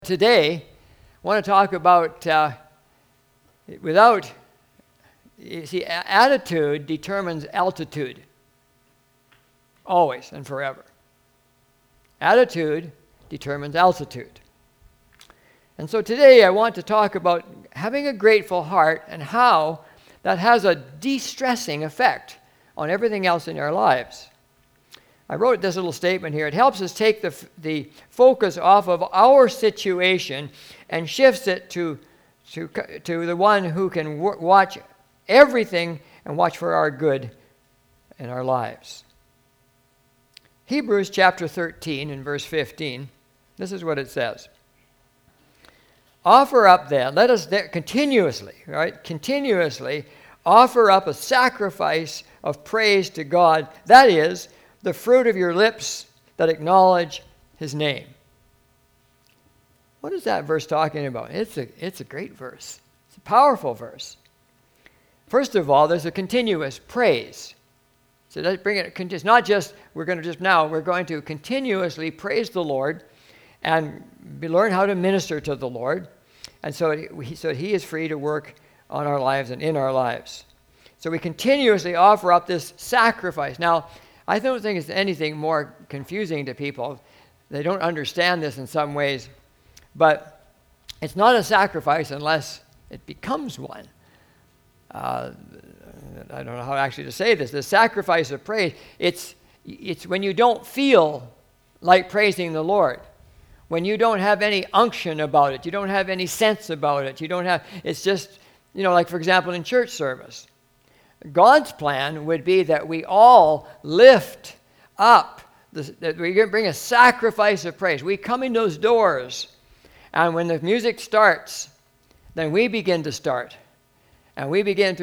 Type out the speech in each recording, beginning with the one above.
Today, I want to talk about attitude determines altitude, always and forever. Attitude determines altitude. And so today I want to talk about having a grateful heart and how that has a de-stressing effect on everything else in our lives. I wrote this little statement here. It helps us take the focus off of our situation and shifts it to the one who can watch everything and watch for our good in our lives. Hebrews chapter 13 and verse 15, this is what it says. Offer up then, let us continuously offer up a sacrifice of praise to God, that is, the fruit of your lips that acknowledge his name. What is that verse talking about? It's a great verse. It's a powerful verse. First of all, there's a continuous praise. So let's bring it. It's not just we're going to continuously praise the Lord and learn how to minister to the Lord, and so he is free to work on our lives and in our lives. So we continuously offer up this sacrifice. Now, I don't think it's anything more confusing to people. They don't understand this in some ways. But it's not a sacrifice unless it becomes one. I don't know how actually to say this. The sacrifice of praise, it's when you don't feel like praising the Lord. When you don't have any unction about it. You don't have any sense about it. It's just, like for example in church service. God's plan would be that we all lift up, that we bring a sacrifice of praise. We come in those doors, and when the music starts, then we begin to start. And we begin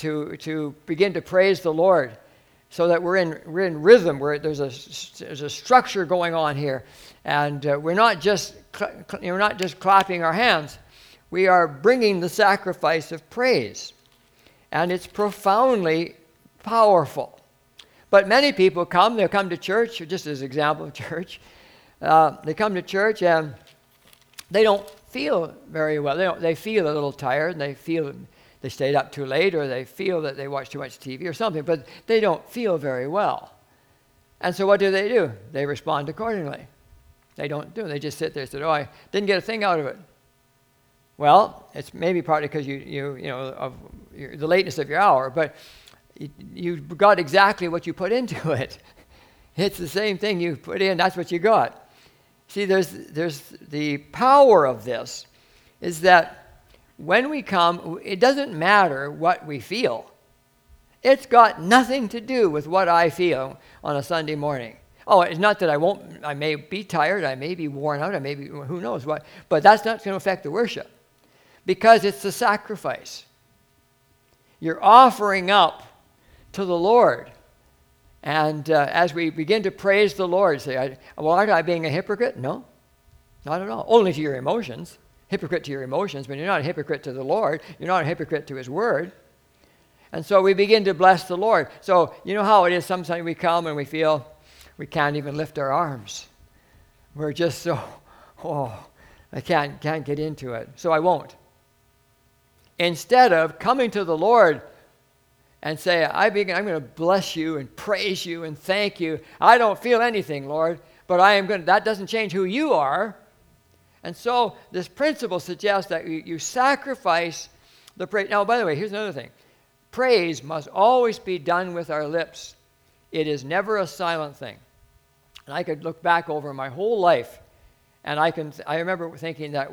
to begin to praise the Lord so that we're in rhythm, where there's a structure going on here. And we're not just clapping our hands. We are bringing the sacrifice of praise. And it's profoundly powerful. But many people they'll come to church, just as an example of church. They come to church and they don't feel very well. They feel a little tired, and they feel they stayed up too late, or they feel that they watched too much TV or something, but they don't feel very well. And so what do? They respond accordingly. They just sit there and say, I didn't get a thing out of it. Well, it's maybe partly because of the lateness of your hour, but you got exactly what you put into it. It's the same thing you put in, that's what you got. See, there's the power of this is that when we come, it doesn't matter what we feel. It's got nothing to do with what I feel on a Sunday morning. Oh, it's not that I may be tired, I may be worn out, who knows what, but that's not going to affect the worship. Because it's the sacrifice. You're offering up to the Lord. And as we begin to praise the Lord, say, aren't I being a hypocrite? No, not at all. Only to your emotions. Hypocrite to your emotions, but you're not a hypocrite to the Lord. You're not a hypocrite to his word. And so we begin to bless the Lord. So you know how it is, sometimes we come and we feel we can't even lift our arms. We're just I can't get into it, so I won't. Instead of coming to the Lord and say, I'm going to bless you and praise you and thank you. I don't feel anything, Lord, but that doesn't change who you are. And so this principle suggests that you sacrifice the praise. Now, by the way, here's another thing. Praise must always be done with our lips. It is never a silent thing. And I could look back over my whole life, and I remember thinking that,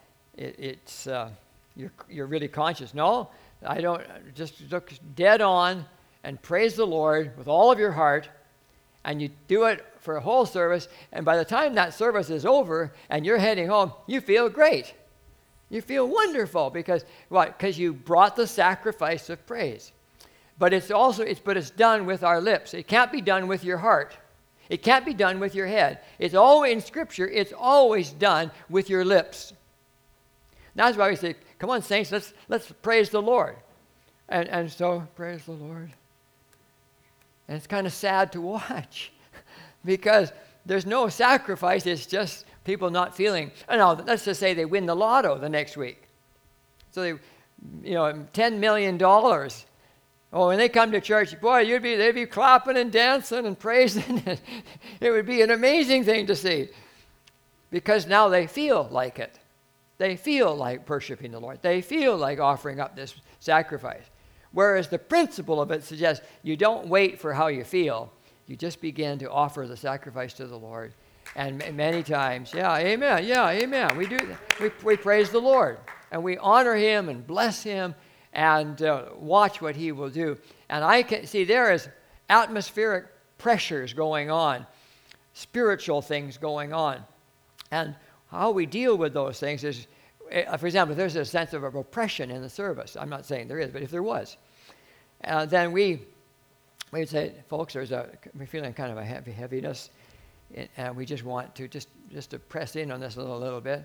you're really conscious. No, I don't. Just look dead on and praise the Lord with all of your heart, and you do it for a whole service, and by the time that service is over and you're heading home, you feel great. You feel wonderful because you brought the sacrifice of praise. But it's done with our lips. It can't be done with your heart. It can't be done with your head. It's always in Scripture, it's always done with your lips. That's why we say, come on, saints, let's praise the Lord. And so, praise the Lord. And it's kind of sad to watch because there's no sacrifice. It's just people not feeling. Now, let's just say they win the lotto the next week. So they, $10 million. Oh, when they come to church, boy, they'd be clapping and dancing and praising. It would be an amazing thing to see, because now they feel like it. They feel like worshiping the Lord. They feel like offering up this sacrifice. Whereas the principle of it suggests you don't wait for how you feel. You just begin to offer the sacrifice to the Lord. And many times, amen. We do that. We praise the Lord. And we honor him and bless him and watch what he will do. And I can see there is atmospheric pressures going on, spiritual things going on. And how we deal with those things is, for example, if there's a sense of oppression in the service. I'm not saying there is, but if there was, then we would say, folks, we're feeling kind of a heaviness, and we just want to just to press in on this a little bit.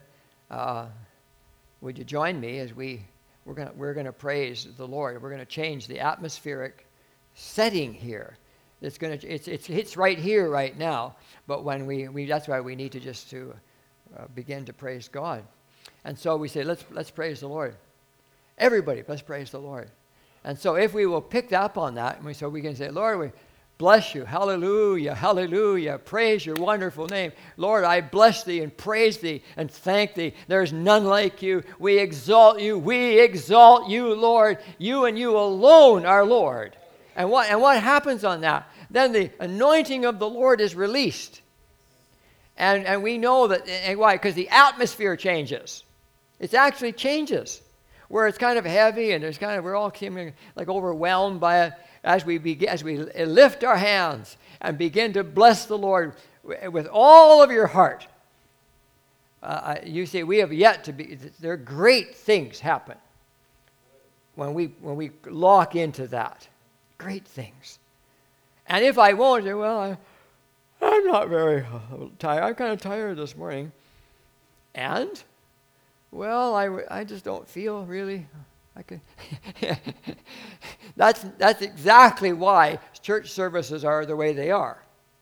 Would you join me as we're going to praise the Lord? We're going to change the atmospheric setting here. It's right here right now, but when we that's why we need to just to begin to praise God. And so we say, let's praise the Lord. Everybody, let's praise the Lord. And so if we will pick up on that, so we can say, Lord, we bless you. Hallelujah, hallelujah. Praise your wonderful name. Lord, I bless thee and praise thee and thank thee. There is none like you. We exalt you. We exalt you, Lord. You and you alone are Lord. And what happens on that? Then the anointing of the Lord is released. And we know that, and why? Because the atmosphere changes. It actually changes. Where it's kind of heavy and we're all seeming like overwhelmed by it, as we lift our hands and begin to bless the Lord with all of your heart. You see, we have yet to be. There are great things happen when we lock into that. Great things. And if I won't, well, I'm not very tired. I'm kind of tired this morning. And, well, I just don't feel really. I can. That's exactly why church services are the way they are.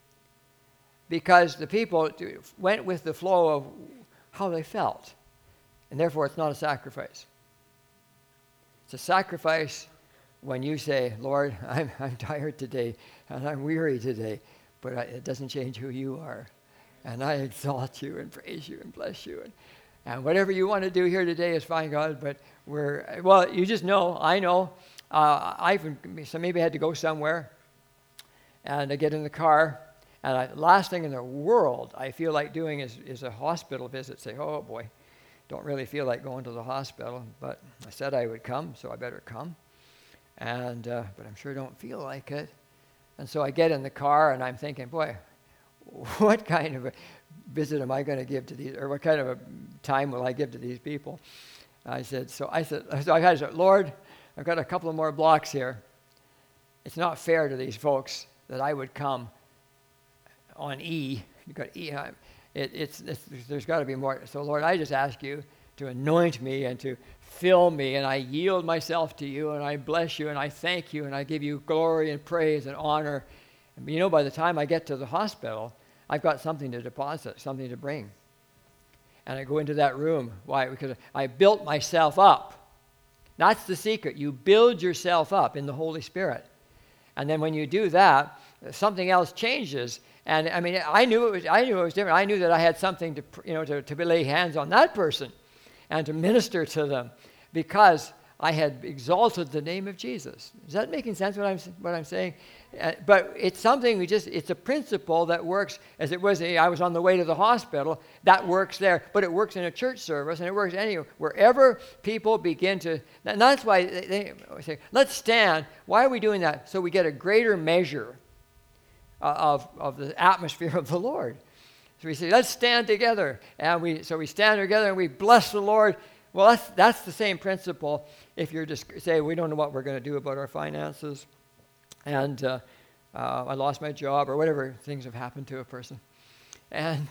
Because the people went with the flow of how they felt. And therefore, it's not a sacrifice. It's a sacrifice when you say, Lord, I'm tired today, and I'm weary today, but it doesn't change who you are. And I exalt you and praise you and bless you. And whatever you want to do here today is fine, God, but you just know, I know, so maybe I had to go somewhere, and I get in the car, and the last thing in the world I feel like doing is a hospital visit. Say, oh boy, don't really feel like going to the hospital, but I said I would come, so I better come. And but I'm sure don't feel like it. And so I get in the car, and I'm thinking, boy, what kind of a visit am I going to give to these, or what kind of a time will I give to these people? I said, Lord, I've got a couple of more blocks here. It's not fair to these folks that I would come on E. You've got E. There's got to be more. So, Lord, I just ask you to anoint me and to fill me, and I yield myself to you, and I bless you, and I thank you, and I give you glory and praise and honor. And by the time I get to the hospital, I've got something to deposit, something to bring. And I go into that room. Why? Because I built myself up. That's the secret. You build yourself up in the Holy Spirit. And then when you do that, something else changes. And I knew it was different. I knew that I had something to lay hands on that person and to minister to them, because I had exalted the name of Jesus. Is that making sense what I'm saying? But it's something it's a principle that works as it was. I was on the way to the hospital. That works there, but it works in a church service, and it works anywhere. Wherever people begin to, and that's why they say, let's stand. Why are we doing that? So we get a greater measure of the atmosphere of the Lord. So we say, let's stand together. And we stand together and we bless the Lord. Well, that's the same principle if you're just say, we don't know what we're going to do about our finances, and I lost my job, or whatever things have happened to a person. And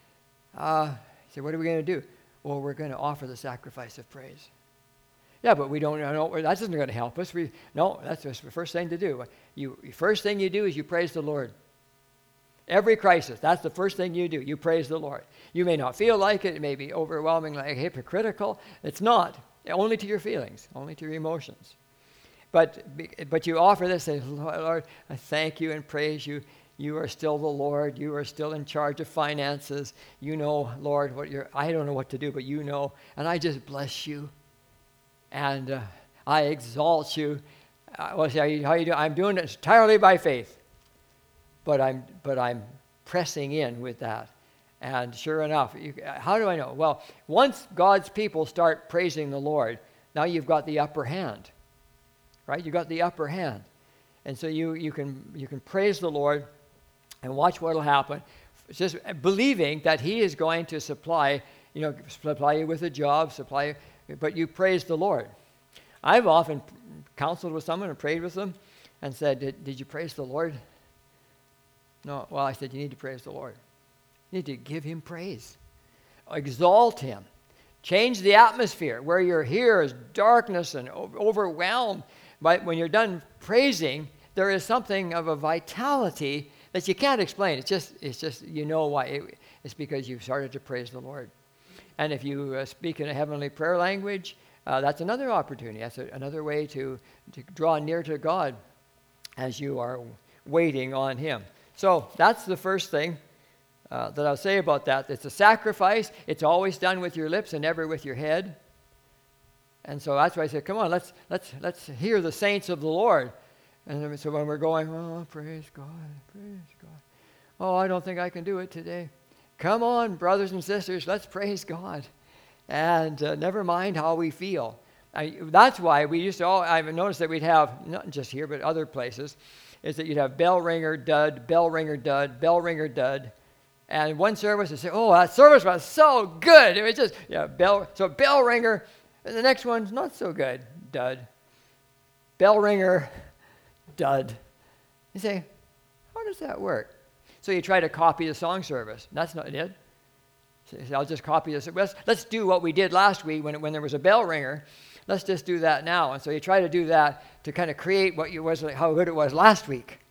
say, what are we going to do? Well, we're going to offer the sacrifice of praise. Yeah, but we don't know. That isn't going to help us. That's just the first thing to do. First thing you do is you praise the Lord. Every crisis, that's the first thing you do. You praise the Lord. You may not feel like it. It may be overwhelming, like hypocritical. It's not. Only to your feelings, only to your emotions. But you offer this, say, Lord, I thank you and praise you. You are still the Lord. You are still in charge of finances. You know, Lord, I don't know what to do, but you know. And I just bless you. And I exalt you. How you do? I'm doing it entirely by faith. But I'm pressing in with that. And sure enough, how do I know? Well, once God's people start praising the Lord, now you've got the upper hand. Right? You've got the upper hand. And so you can praise the Lord and watch what will happen. Just believing that he is going to supply you with a job, but you praise the Lord. I've often counseled with someone and prayed with them and said, did you praise the Lord? No. Well, I said, you need to praise the Lord. You need to give him praise. Exalt him. Change the atmosphere. Where you're here is darkness and overwhelmed. But when you're done praising, there is something of a vitality that you can't explain. It's just you know why. It's because you've started to praise the Lord. And if you speak in a heavenly prayer language, that's another opportunity. That's another way to draw near to God as you are waiting on him. So that's the first thing that I'll say about that. It's a sacrifice. It's always done with your lips and never with your head. And so that's why I said, come on, let's hear the saints of the Lord. And so when we're going, oh, praise God. Oh, I don't think I can do it today. Come on, brothers and sisters, let's praise God. And never mind how we feel. That's why we used to I've noticed that we'd have, not just here, but other places, is that you'd have bell ringer, dud, bell ringer, dud, bell ringer, dud. And one service would say, oh, that service was so good. It was just, bell ringer. And the next one's not so good, dud. Bell ringer, dud. You say, how does that work? So you try to copy the song service. That's not it. So I'll just copy this. Let's do what we did last week when there was a bell ringer. Let's just do that now. And so you try to do that to kind of create how good it was last week.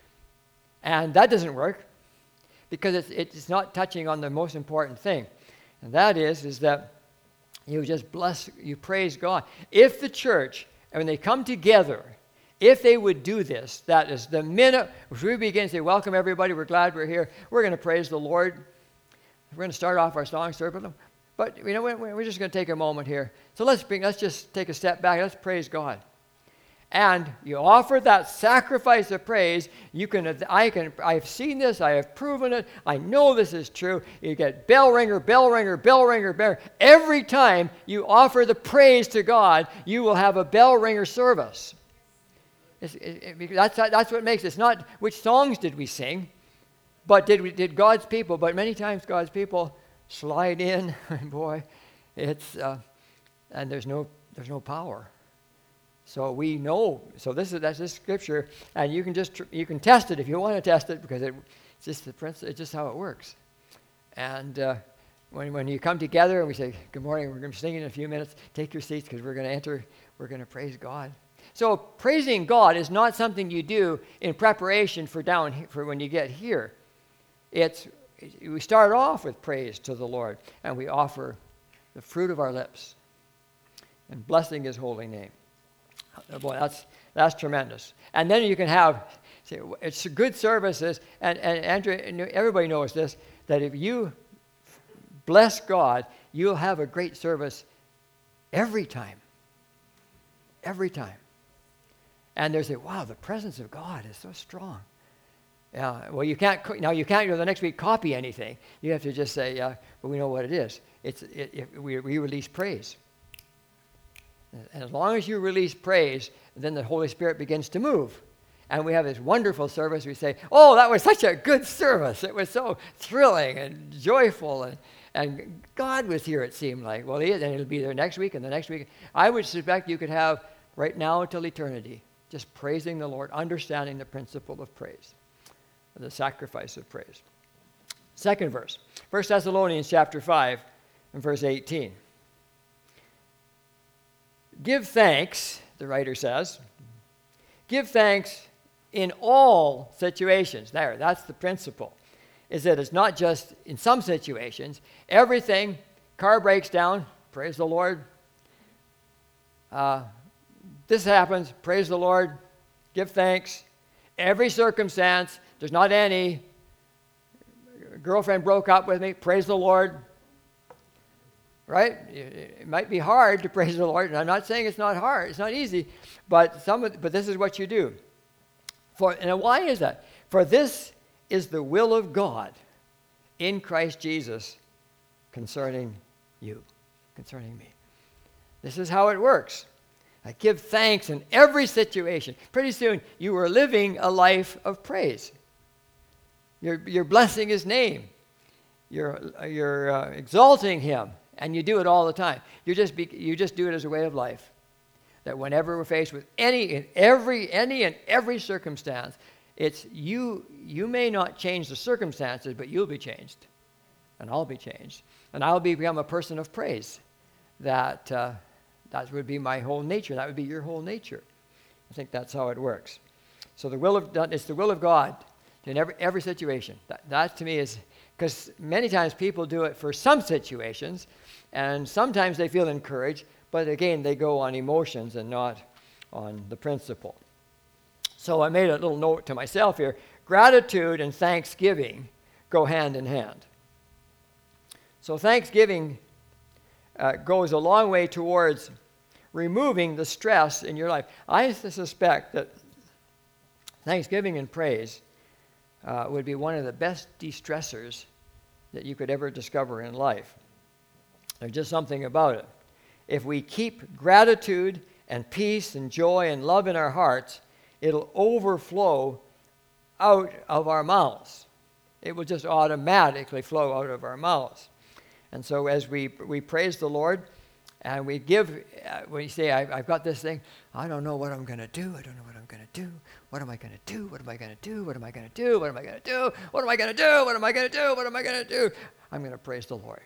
And that doesn't work because it's not touching on the most important thing. And that is that you just you praise God. If the church, when they come together, if they would do this, that is the minute we begin to say, welcome everybody, we're glad we're here, we're going to praise the Lord. We're going to start off our song service. But you know, we're just going to take a moment here. So let's just take a step back. Let's praise God. And you offer that sacrifice of praise. I've seen this. I have proven it. I know this is true. You get bell ringer, bell ringer, bell ringer, bell ringer. Every time you offer the praise to God, you will have a bell ringer service. That's what makes it. It's not which songs did we sing, but did God's people. But many times God's people slide in, and boy, it's and there's no power. So we know. So that's this scripture, and you can test it if you want to test it because it's just the principle. It's just how it works. And when you come together and we say good morning, we're going to be singing in a few minutes. Take your seats because we're going to enter. We're going to praise God. So praising God is not something you do in preparation for when you get here. We start off with praise to the Lord, and we offer the fruit of our lips and blessing his holy name. Boy, that's tremendous. And then you can it's good services, and Andrew, everybody knows this, that if you bless God, you'll have a great service every time. Every time. And there's wow, the presence of God is so strong. Yeah, well, you can't the next week copy anything. You have to just say, but we know what it is. We release praise. And as long as you release praise, then the Holy Spirit begins to move. And we have this wonderful service. We say, oh, that was such a good service. It was so thrilling and joyful. And God was here, it seemed like. Well, he is, and he'll be there next week and the next week. I would suspect you could have right now until eternity, just praising the Lord, understanding the principle of praise, the sacrifice of praise. Second verse, 1 Thessalonians chapter 5 and verse 18. Give thanks, the writer says. Give thanks in all situations. That's the principle. is that it's not just in some situations. Everything, car breaks down, praise the Lord. This happens, praise the Lord, give thanks. Every circumstance, there's not any. Girlfriend broke up with me, praise the Lord. Right? It might be hard to praise the Lord, and I'm not saying it's not hard, it's not easy, but this is what you do. And why is that? For this is the will of God in Christ Jesus concerning you, concerning me. This is how it works. I give thanks in every situation. Pretty soon, you are living a life of praise. You're blessing His name. You're exalting Him, and you do it all the time. You just do it as a way of life. That whenever we're faced with any and every circumstance, it's you. You may not change the circumstances, but you'll be changed, and I'll be changed, and I'll become a person of praise. That would be my whole nature. That would be your whole nature. I think that's how it works. So it's the will of God in every situation. That to me is, because many times people do it for some situations, and sometimes they feel encouraged, but again, they go on emotions and not on the principle. So I made a little note to myself here. Gratitude and thanksgiving go hand in hand. So thanksgiving goes a long way towards removing the stress in your life. I suspect that thanksgiving and praise would be one of the best de-stressors that you could ever discover in life. There's just something about it. If we keep gratitude and peace and joy and love in our hearts, it'll overflow out of our mouths. It will just automatically flow out of our mouths. And so as we praise the Lord and we give, when you say, I've got this thing, I don't know what I'm going to do. I don't know what I'm going to do. What am I going to do? What am I going to do? What am I going to do? What am I going to do? What am I going to do? What am I going to do? What am I going to do? I'm going to praise the Lord.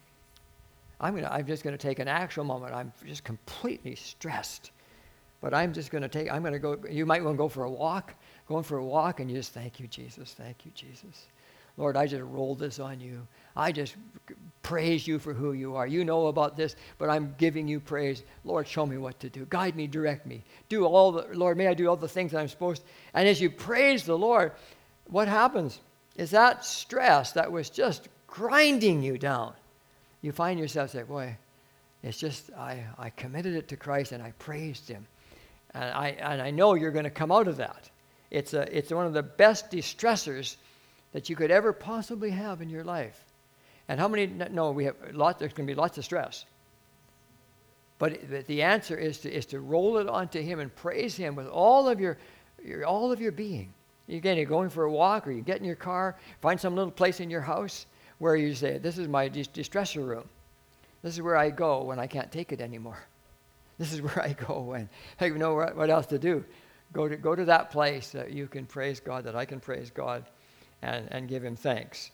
I'm just going to take an actual moment. I'm just completely stressed. But I'm going to go, you might want to go for a walk. Going for a walk and you just, thank you, Jesus. Thank you, Jesus. Lord, I just rolled this on you. I just praise you for who you are. You know about this, but I'm giving you praise. Lord, show me what to do. Guide me, direct me. Lord, may I do all the things that I'm supposed to. And as you praise the Lord, what happens is that stress that was just grinding you down, you find yourself saying, boy, it's just, I committed it to Christ and I praised Him. And I know you're going to come out of that. It's one of the best de-stressors that you could ever possibly have in your life. And how many know we have lots? There's going to be lots of stress. But the answer is to roll it onto Him and praise Him with all of your being. Again, you're going for a walk, or you get in your car, find some little place in your house where you say, "This is my de-stressor room. This is where I go when I can't take it anymore. This is where I go when I don't know what else to do. Go to that place that you can praise God, that I can praise God, and give Him thanks."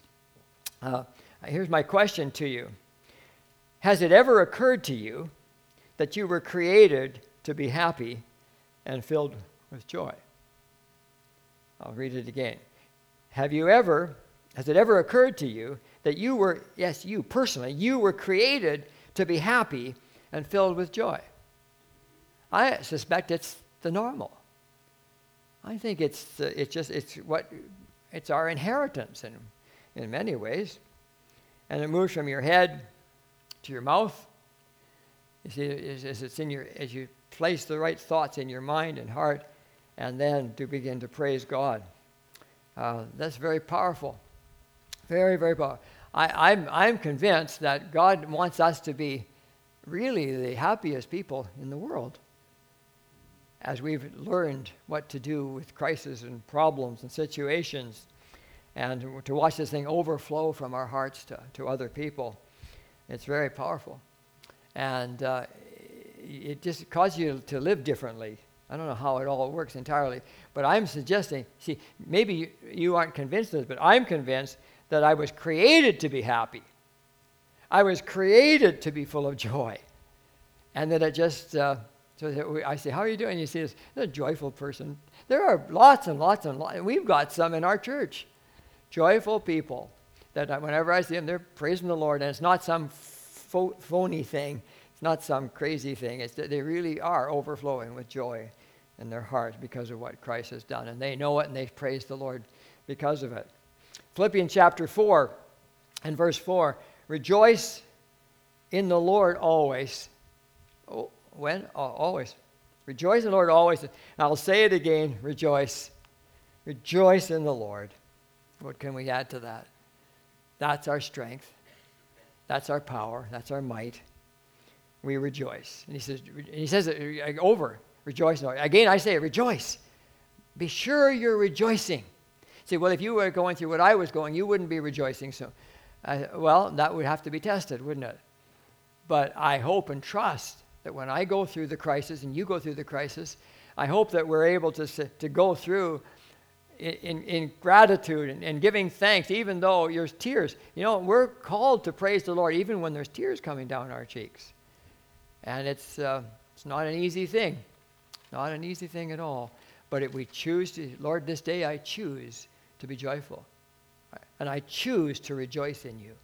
Here's my question to you. Has it ever occurred to you that you were created to be happy and filled with joy? I'll read it again. Has it ever occurred to you that you were, yes, you personally, you were created to be happy and filled with joy? I suspect it's the normal. I think it's our inheritance in many ways. And it moves from your head to your mouth. You see, as you place the right thoughts in your mind and heart, and then to begin to praise God. That's very powerful. Very, very powerful. I'm convinced that God wants us to be really the happiest people in the world, as we've learned what to do with crises and problems and situations, and to watch this thing overflow from our hearts to other people. It's very powerful. And it just causes you to live differently. I don't know how it all works entirely, but I'm suggesting, see, maybe you aren't convinced of this, but I'm convinced that I was created to be happy. I was created to be full of joy. And that it just, so I say, how are you doing? You see, this a joyful person. There are lots and lots and lots, and we've got some in our church. Joyful people that whenever I see them, they're praising the Lord, and it's not some phony thing. It's not some crazy thing. It's that they really are overflowing with joy in their hearts because of what Christ has done. And they know it, and they praise the Lord because of it. Philippians chapter 4 and verse 4, rejoice in the Lord always. Oh, when? Oh, always. Rejoice in the Lord always. And I'll say it again, rejoice. Rejoice in the Lord. What can we add to that? That's our strength. That's our power. That's our might. We rejoice. And he says it over, rejoice. Again, I say, rejoice. Be sure you're rejoicing. See, well, if you were going through what I was going, you wouldn't be rejoicing. So, well, that would have to be tested, wouldn't it? But I hope and trust that when I go through the crisis and you go through the crisis, I hope that we're able to go through in gratitude and giving thanks, even though there's tears. You know, we're called to praise the Lord even when there's tears coming down our cheeks. And it's not an easy thing. Not an easy thing at all. But we choose to, Lord, this day I choose to be joyful. And I choose to rejoice in you.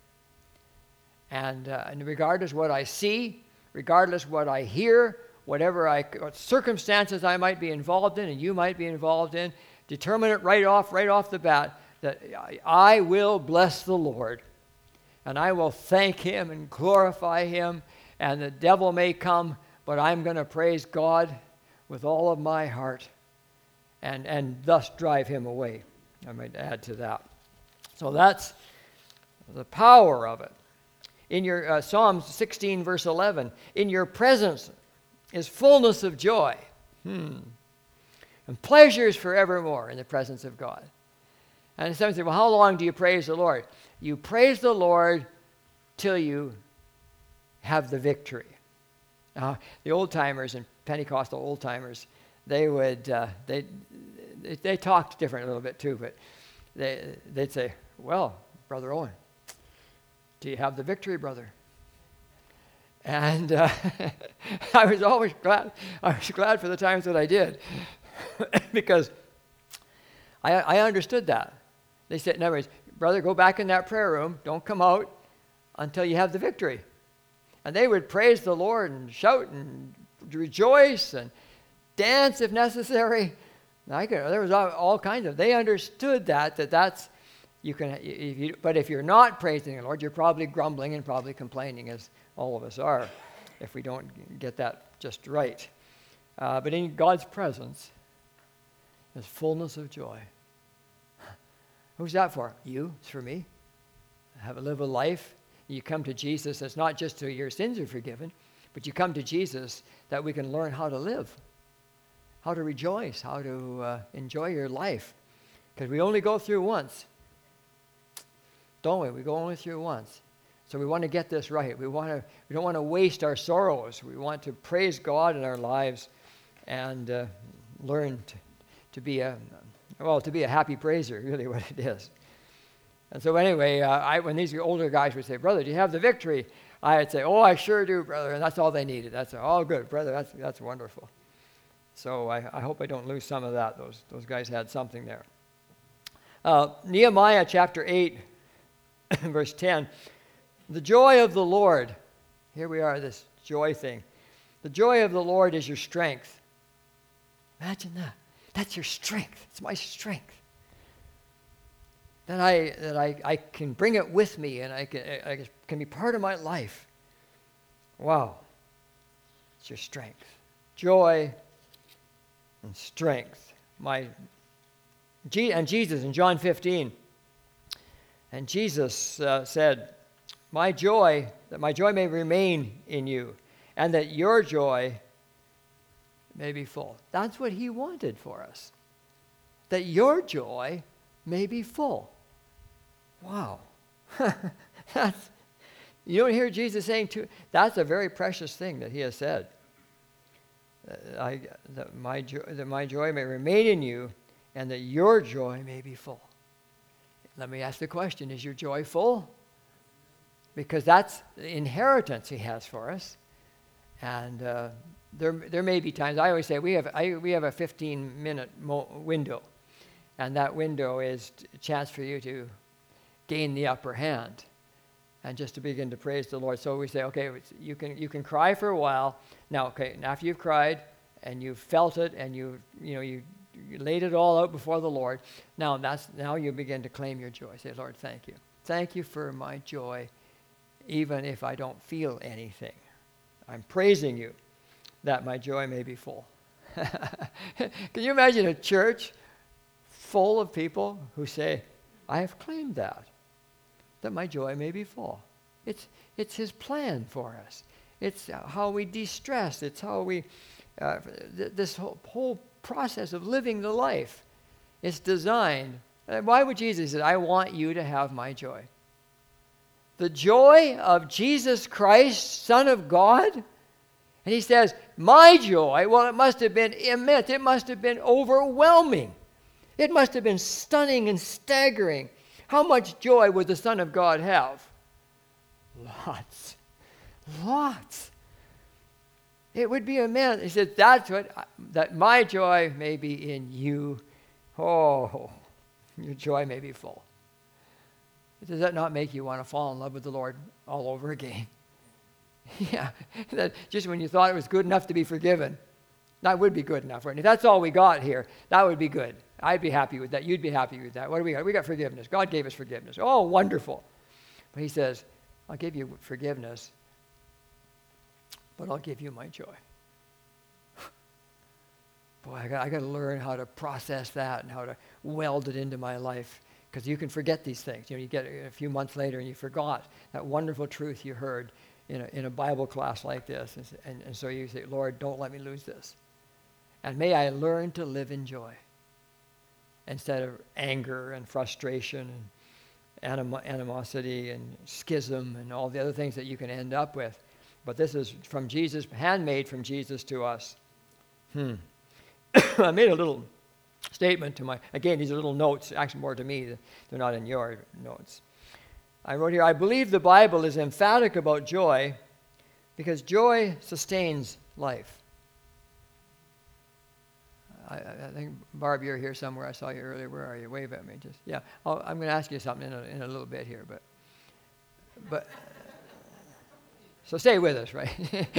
And regardless what I see, regardless what I hear, what circumstances I might be involved in and you might be involved in, determine it right off the bat that I will bless the Lord. And I will thank him and glorify him. And the devil may come, but I'm going to praise God with all of my heart and thus drive him away. I might add to that. So that's the power of it. In your Psalms 16, verse 11, in your presence is fullness of joy. And pleasures forevermore in the presence of God. And some say, well, how long do you praise the Lord? You praise the Lord till you have the victory. Now, the old-timers and Pentecostal old-timers, they would, they talked different a little bit too, but they'd say, well, Brother Owen, do you have the victory, brother? And I was always glad. I was glad for the times that I did. Because I understood that. They said, in other words, brother, go back in that prayer room. Don't come out until you have the victory. And they would praise the Lord and shout and rejoice and dance if necessary. There was all kinds of. They understood that's you can. But if you're not praising the Lord, you're probably grumbling and probably complaining, as all of us are, if we don't get that just right. But in God's presence, there's fullness of joy. Who's that for? You. It's for me. Live a life. You come to Jesus. It's not just so your sins are forgiven, but you come to Jesus that we can learn how to live, how to rejoice, how to enjoy your life. Because we only go through once. Don't we? We go only through once. So we want to get this right. We don't want to waste our sorrows. We want to praise God in our lives and learn to be a happy praiser, really what it is. And so anyway, when these older guys would say, brother, do you have the victory? I would say, oh, I sure do, brother. And that's all they needed. That's all good, brother. That's wonderful. So I hope I don't lose some of that. Those guys had something there. Nehemiah chapter 8, verse 10. The joy of the Lord. Here we are, this joy thing. The joy of the Lord is your strength. Imagine that. That's your strength. It's my strength. That I can bring it with me and I can be part of my life. Wow. It's your strength. Joy and strength. And Jesus in John 15. And Jesus said, that my joy may remain in you, and that your joy may be full. That's what he wanted for us. That your joy may be full. Wow. You don't hear Jesus saying that's a very precious thing that he has said. That my joy may remain in you, and that your joy may be full. Let me ask the question, is your joy full? Because that's the inheritance he has for us. And there may be times, I always say, we have a 15-minute window. And that window is a chance for you to gain the upper hand and just to begin to praise the Lord. So we say, okay, you can cry for a while. Now, okay, after you've cried and you've felt it and you laid it all out before the Lord, now you begin to claim your joy. Say, Lord, thank you. Thank you for my joy, even if I don't feel anything. I'm praising you that my joy may be full. Can you imagine a church full of people who say, I have claimed that my joy may be full. It's his plan for us. It's how we de-stress. It's how we, this whole process of living the life is designed. Why would Jesus say, I want you to have my joy? The joy of Jesus Christ, Son of God. And he says, my joy, well, it must have been immense. It must have been overwhelming. It must have been stunning and staggering. How much joy would the Son of God have? Lots. Lots. It would be immense. He said, that my joy may be in you. Oh, your joy may be full. Does that not make you want to fall in love with the Lord all over again? Yeah, that just when you thought it was good enough to be forgiven, that would be good enough. Right? If that's all we got here, that would be good. I'd be happy with that. You'd be happy with that. What do we got? We got forgiveness. God gave us forgiveness. Oh, wonderful. But he says, I'll give you forgiveness, but I'll give you my joy. Boy, I got to learn how to process that and how to weld it into my life, because you can forget these things. You get a few months later and you forgot that wonderful truth you heard in a Bible class like this. And so you say, Lord, don't let me lose this. And may I learn to live in joy instead of anger and frustration and animosity and schism and all the other things that you can end up with. But this is from Jesus, handmade from Jesus to us. I made a little statement again, these are little notes, actually more to me, they're not in your notes. I wrote here, I believe the Bible is emphatic about joy because joy sustains life. I think, Barb, you're here somewhere. I saw you earlier. Where are you? Wave at me. I'm going to ask you something in a little bit here, but so stay with us, right?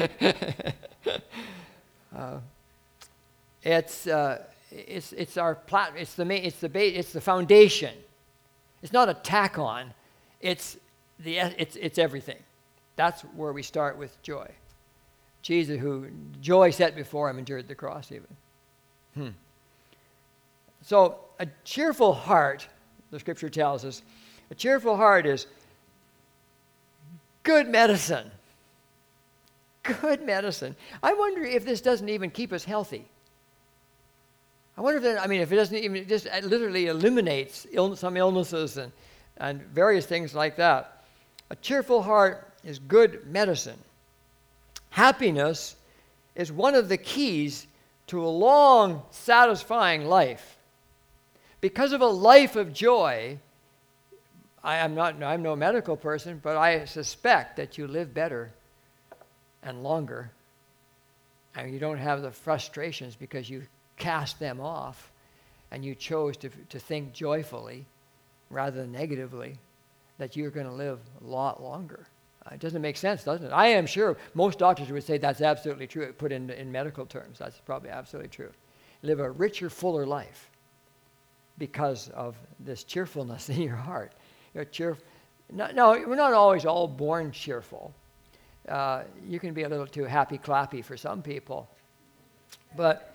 It's our it's the foundation. It's not a tack on. It's everything. That's where we start with joy. Jesus, who joy set before him, endured the cross even. So a cheerful heart, the scripture tells us, a cheerful heart is good medicine. Good medicine. I wonder if this doesn't even keep us healthy. I wonder if it doesn't even, it just literally eliminates some illnesses and various things like that. A cheerful heart is good medicine. Happiness is one of the keys to a long, satisfying life. Because of a life of joy, I'm no medical person, but I suspect that you live better and longer, and you don't have the frustrations because you cast them off and you chose to think joyfully rather than negatively, that you're going to live a lot longer. It doesn't make sense, doesn't it? I am sure most doctors would say that's absolutely true. Put in medical terms, that's probably absolutely true. Live a richer, fuller life because of this cheerfulness in your heart. No, we're not always all born cheerful. You can be a little too happy-clappy for some people. But,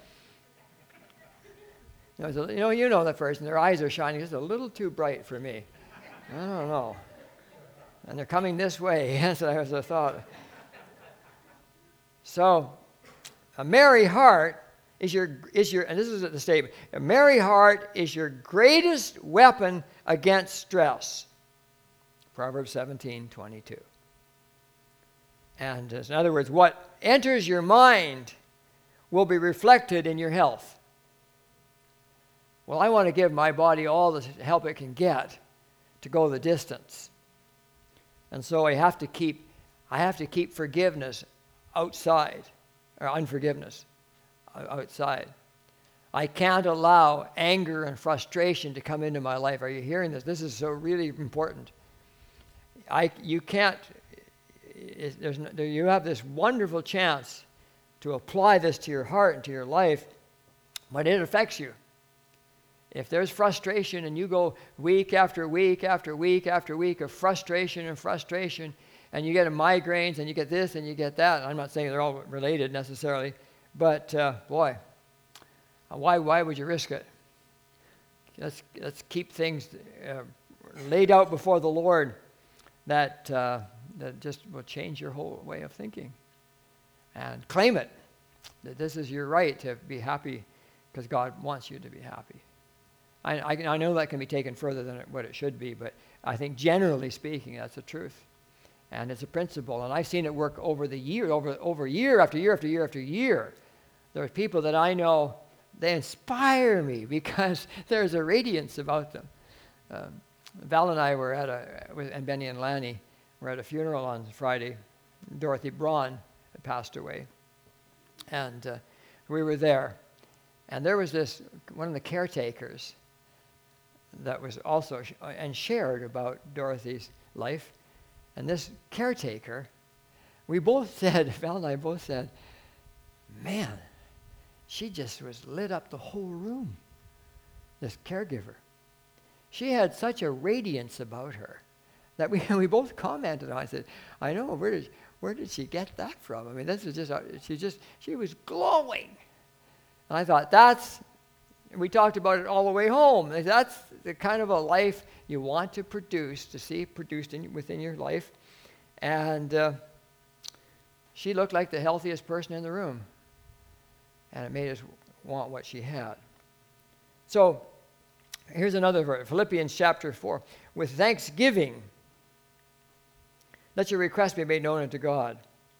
you know the person, their eyes are shining just a little too bright for me. I don't know. And they're coming this way, as I thought. So, a merry heart is your, and this is the statement, a merry heart is your greatest weapon against stress. Proverbs 17:22. And in other words, what enters your mind will be reflected in your health. Well, I want to give my body all the help it can get to go the distance. And so I have to keep forgiveness outside, or unforgiveness outside. I can't allow anger and frustration to come into my life. Are you hearing this? This is so really important. You have this wonderful chance to apply this to your heart and to your life, but it affects you. If there's frustration and you go week after week after week after week of frustration, and you get migraines and you get this and you get that, I'm not saying they're all related necessarily, but boy, why would you risk it? Let's keep things laid out before the Lord that just will change your whole way of thinking. And claim it, that this is your right to be happy because God wants you to be happy. I know that can be taken further than what it should be, but I think generally speaking, that's the truth. And it's a principle. And I've seen it work over the year, over year after year after year after year. There are people that I know, they inspire me because there's a radiance about them. Val and I were and Benny and Lanny were at a funeral on Friday. Dorothy Braun had passed away. And we were there. And there was one of the caretakers that was also and shared about Dorothy's life. And this caretaker, we both said, Val and I both said, man, she just was lit up the whole room, this caregiver. She had such a radiance about her that we both commented on. I said, I know, where did she get that from? I mean, this is she was glowing. And I thought, we talked about it all the way home. That's the kind of a life you want to produce, to see produced within your life. And she looked like the healthiest person in the room. And it made us want what she had. So, here's another verse, Philippians chapter 4. With thanksgiving, let your request be made known unto God.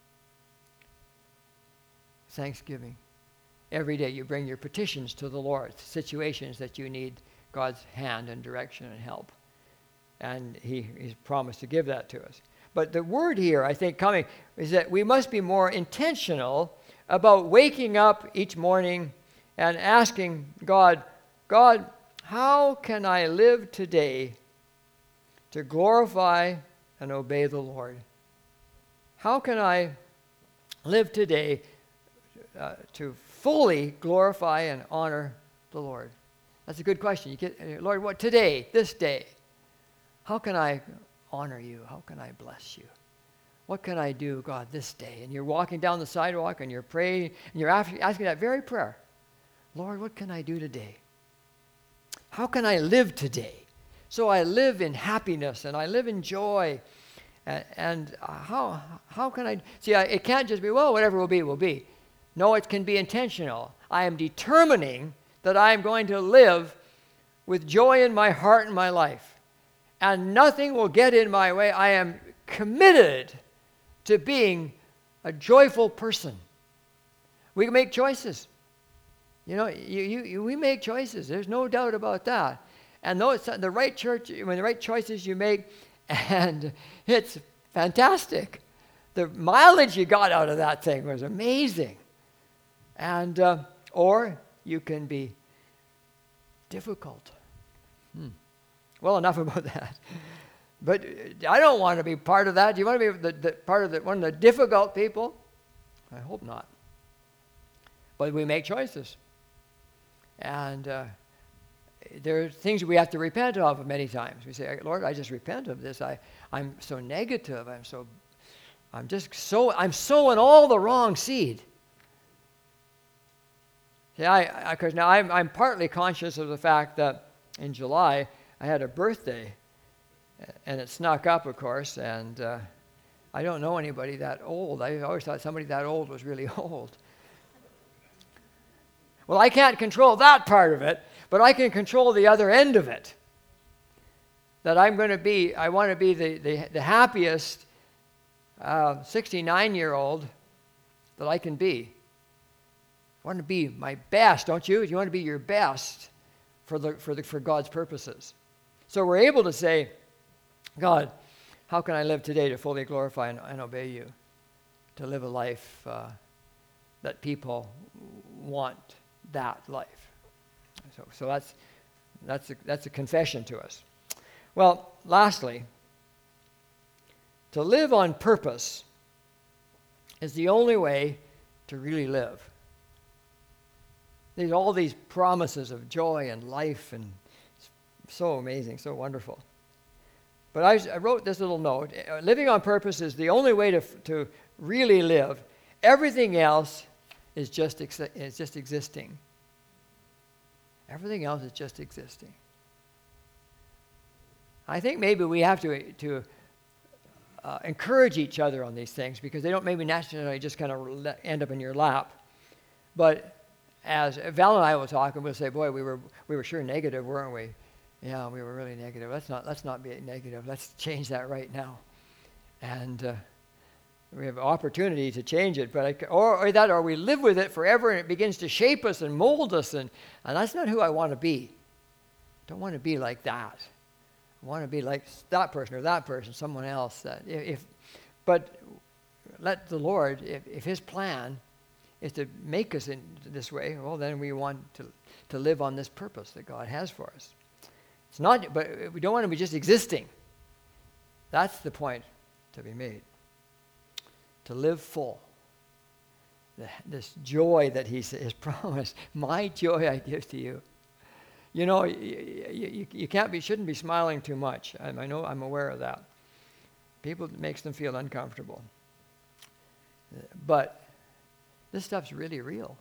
Thanksgiving. Every day you bring your petitions to the Lord, situations that you need God's hand and direction and help. And He's promised to give that to us. But the word here, I think, coming is that we must be more intentional about waking up each morning and asking God, how can I live today to glorify and obey the Lord? How can I live today to fully glorify and honor the Lord? That's a good question. Lord, what today, this day? How can I honor you? How can I bless you? What can I do, God, this day? And you're walking down the sidewalk and you're praying and you're asking that very prayer. Lord, what can I do today? How can I live today? So I live in happiness and I live in joy. And how can I? See, it can't just be, well, whatever will be, will be. No, it can be intentional. I am determining that I am going to live with joy in my heart and my life. And nothing will get in my way. I am committed to being a joyful person. We make choices. You know, we make choices. There's no doubt about that. And those the right choices you make, and it's fantastic. The mileage you got out of that thing was amazing. And or you can be difficult. Well, enough about that. But I don't want to be part of that. Do you want to be part of one of the difficult people? I hope not. But we make choices. And there are things we have to repent of many times. We say, Lord, I just repent of this. I'm so negative. I'm sowing all the wrong seed. See, because now I'm partly conscious of the fact that in July I had a birthday, and it snuck up, of course, and I don't know anybody that old. I always thought somebody that old was really old. Well, I can't control that part of it, but I can control the other end of it. That I want to be the happiest 69-year-old that I can be. I want to be my best, don't you? You want to be your best for God's purposes. So we're able to say, God, how can I live today to fully glorify and obey you? To live a life that people want that life. So that's a confession to us. Well, lastly, to live on purpose is the only way to really live. There's all these promises of joy and life, and it's so amazing, so wonderful. But I wrote this little note. Living on purpose is the only way to really live. Everything else is just existing. Everything else is just existing. I think maybe we have to encourage each other on these things, because they don't maybe naturally just kind of end up in your lap. But as Val and I will talk, and we'll say, "Boy, we were sure negative, weren't we?" Yeah, we were really negative. Let's not be negative. Let's change that right now. And we have opportunity to change it, but or we live with it forever, and it begins to shape us and mold us, and that's not who I want to be. I don't want to be like that. I want to be like that person, someone else. But let the Lord, if His plan is to make us in this way, well, then we want to live on this purpose that God has for us. It's not, but we don't want to be just existing. That's the point to be made. To live full. This joy that He has promised. My joy I give to you. You know, you shouldn't be smiling too much. I know, I'm aware of that. People, it makes them feel uncomfortable. But this stuff's really real.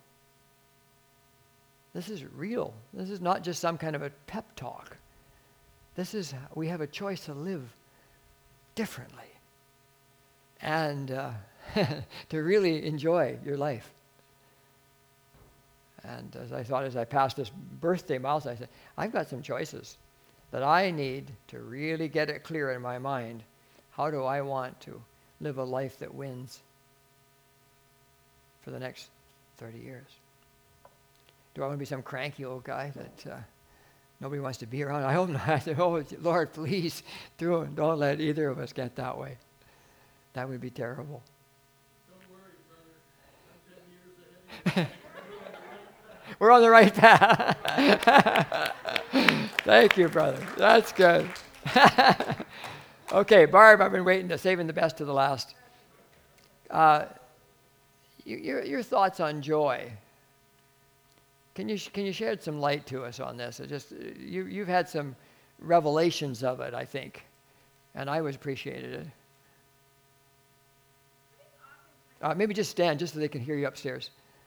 This is real. This is not just some kind of a pep talk. We have a choice to live differently and to really enjoy your life. And as I passed this birthday milestone, I said, I've got some choices that I need to really get it clear in my mind. How do I want to live a life that wins for the next 30 years? Do I want to be some cranky old guy that nobody wants to be around? I hope not. I said, oh, Lord, please don't let either of us get that way. That would be terrible. Don't worry, brother. I'm 10 years ahead of you. We're on the right path. Thank you, brother. That's good. Okay, Barb, I've been saving the best to the last. Your thoughts on joy. Can you shed some light to us on this? You've had some revelations of it, I think, and I always appreciated it. Maybe just stand, just so they can hear you upstairs.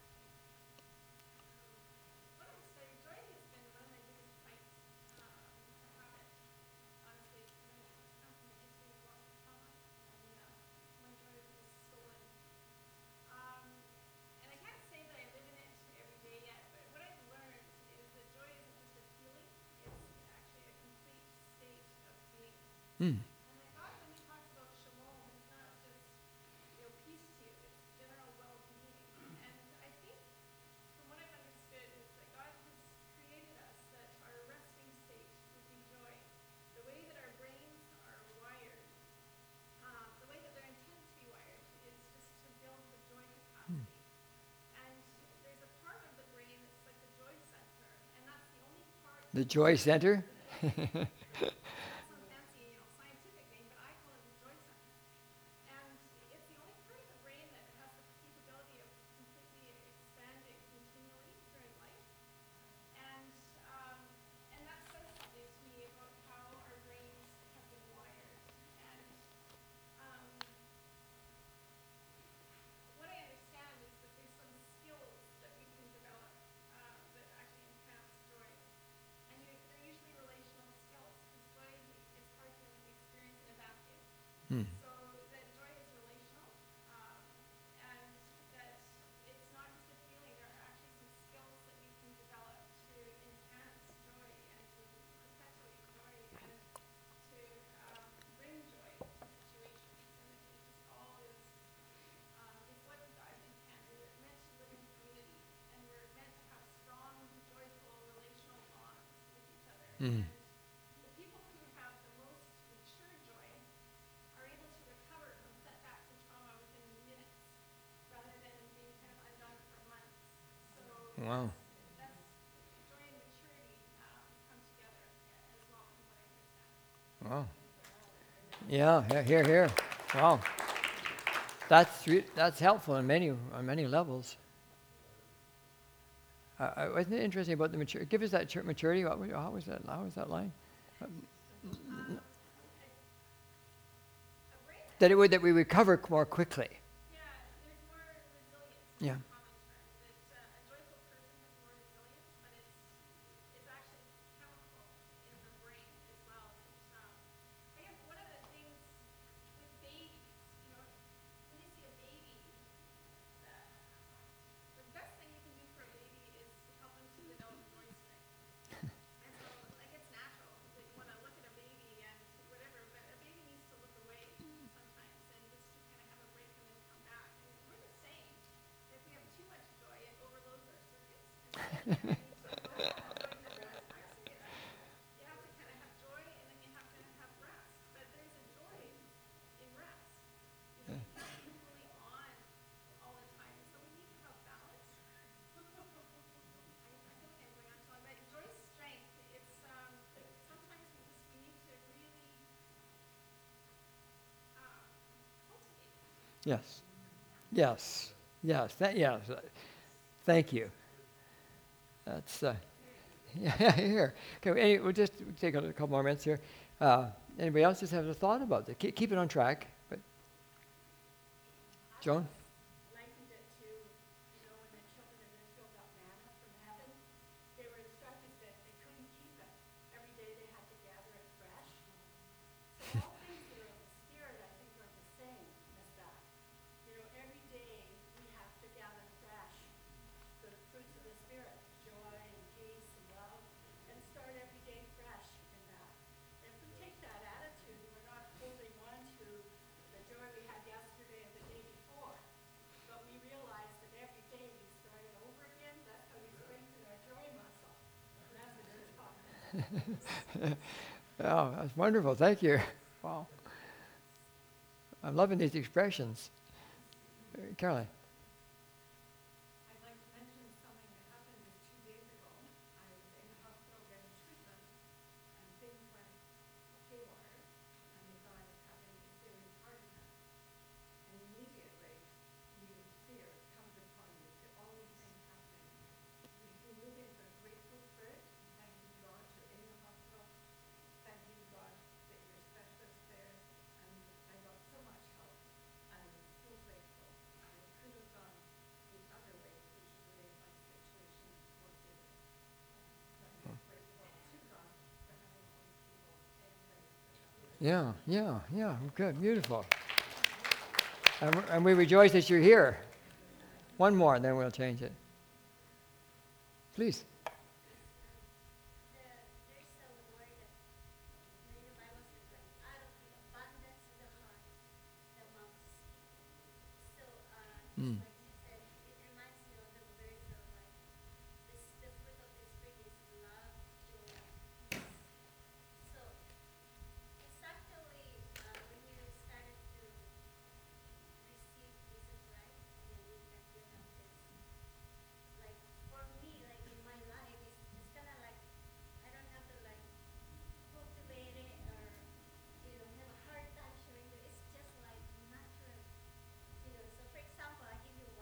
And that God, when He talks about shalom, it's not just peace to you; it's general well-being. And I think, from what I've understood, is that God has created us that our resting state would be joy. The way that our brains are wired, the way that they're intended to be wired, is just to build the joy capacity. And there's a part of the brain that's like the joy center, and that's the only part. The joy center. So that joy is relational, and that it's not just a feeling. There are actually some skills that we can develop to enhance joy and to perpetuate joy and to bring joy to situations. And it just all is what God intended. We're meant to live in community, and we're meant to have strong, joyful, relational bonds with each other. And the people who have the most mature joy are able to recover from setbacks and trauma within minutes rather than being kind of undone for months. So Wow. that's joy and maturity Yeah, here, here. Wow. That's helpful on many levels. Wasn't it interesting about the maturity? Give us that maturity. How was that line? A break, That we recover more quickly. yeah, there's more resilience Yeah. in common terms. That a joyful person has more resilience, but it's actually chemical in the brain as well. I guess one of the things with babies, when you see a baby, the best thing you can do for a baby is help them to develop joy strength. And so, like, it's natural that you want to look at a baby and whatever, but a baby needs to look away sometimes and just to kind of have a break and then come back. And we're the same. If we have too much joy, it overloads our circuits. And so, yeah, we need to go joy to rest. I see it. You have to kind of have joy and then you have to have rest. But there's a joy in rest. You can't be fully on all the time. So we need to have balance. I feel like I'm going on too long, but joy strength, it's sometimes we need to really cultivate it. Yes. Yes. Yes. Yes. Thank you. That's yeah. Here. Okay. We'll just take a couple more minutes here. Anybody else just have a thought about it? Keep it on track. But Joan. Likened it to, when the children of Israel got manna from heaven, they were instructed that they couldn't keep it. Every day they had to gather it fresh. So all things that are of the Spirit, I think, are the same as that. Every day we have to gather fresh the fruits of the Spirit, joy and peace and love, and start every day fresh in that. And if we take that attitude, we're not holding on to the joy we had yesterday or the day before, but we realize that every day we start it over again. That's how we strengthen our joy muscle. And that's what you're talking about. Oh, that's wonderful. Thank you. Wow. I'm loving these expressions. Caroline. I'd like to mention something that happened just 2 days ago. I was in the hospital getting treatment, and things went haywire, and they thought I was having a serious heart attack. And immediately, fear comes upon you to all these things happening. We move into a grateful spirit, thanking God you're in the hospital, thanking God that you're specialist there, and I got so much help. I'm so grateful. And it could have gone the other way, which would have made my situation more difficult. But I'm grateful to God for having all these people and praying for that. Yeah. Good. Beautiful. And we rejoice that you're here. One more, and then we'll change it. Please. There's a word that in the Bible says like out of the abundance of the heart, the mouth speaks. So Mm. like you said, it reminds me of the verse of like the fruit of the spirit is love, joy, peace. So it's actually when you started to receive Jesus Christ and then you get this like for me like in my life it's kind of like I don't have to like cultivate it or have a hard time showing it. It's just like natural. So for example, I give you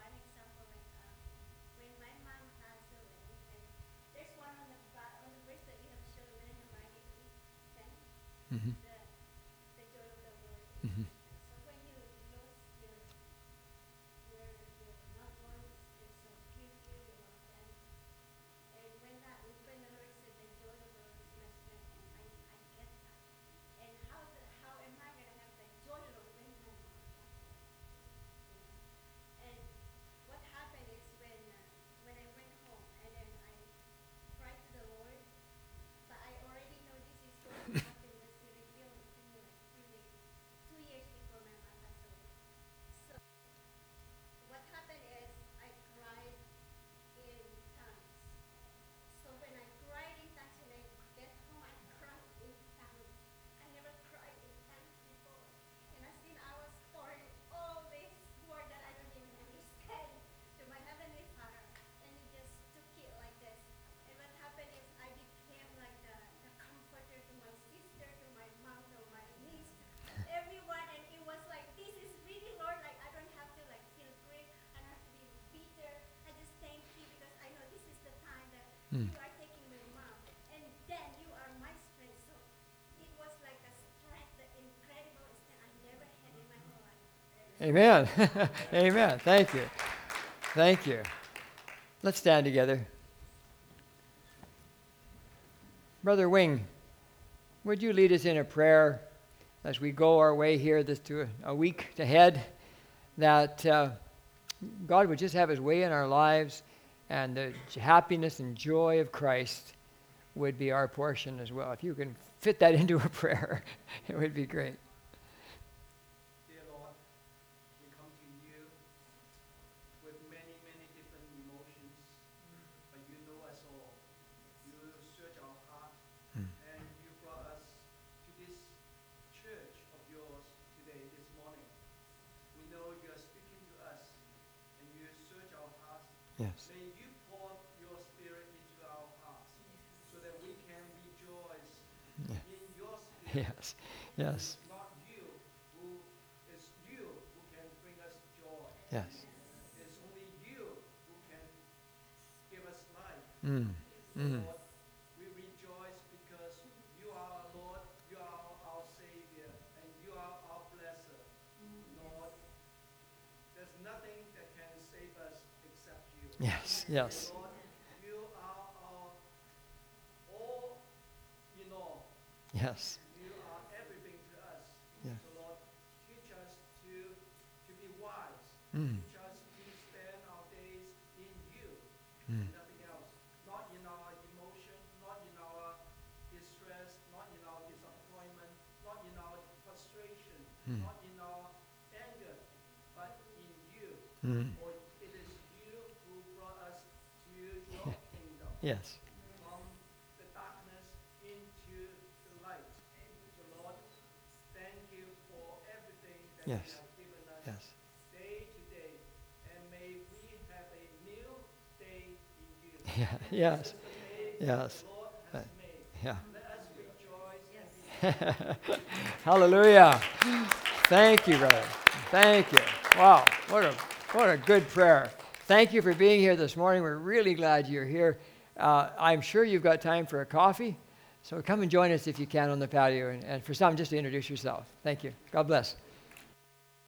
You are taking my mom, and then you are my strength. So it was like a strength, the incredible strength I never had in my whole life. Amen. Amen. Thank you. Thank you. Let's stand together. Brother Wing, would you lead us in a prayer as we go our way here this to a week ahead, that God would just have his way in our lives, and the happiness and joy of Christ would be our portion as well. If you can fit that into a prayer, it would be great. Dear Lord, we come to you with many, many different emotions, but you know us all. You search our heart, and you brought us to this church of yours today, this morning. We know you are speaking to us, and you search our hearts. Yes. May you pour your spirit into our hearts so that we can rejoice in your spirit. Yes. Yes. It's not you who is you who can bring us joy. Yes. It's only you who can give us life. Mm. Lord, we rejoice because you are our Lord, you are our Savior, and you are our blesser. Lord, there's nothing that can save us except you. Yes. Yes. Lord, you are our all in all. Yes. You are everything to us. Yeah. So Lord, teach us to be wise. Mm. Teach us to spend our days in you, nothing else. Not in our emotion, not in our distress, not in our disappointment, not in our frustration, not in our anger, but in you. For it is you who brought us to your kingdom. Yes. From the darkness into the light. So Lord, thank you for everything that Yes. you have given us Yes. day to day, and may we have a new day in you. Yeah. Yes. This is the day Yes. the Lord has made. Yeah. Let us rejoice and be Hallelujah. Thank you, brother. Thank you. Wow. What a good prayer. Thank you for being here this morning. We're really glad you're here. I'm sure you've got time for a coffee, so come and join us if you can on the patio, and for some, just to introduce yourself. Thank you. God bless.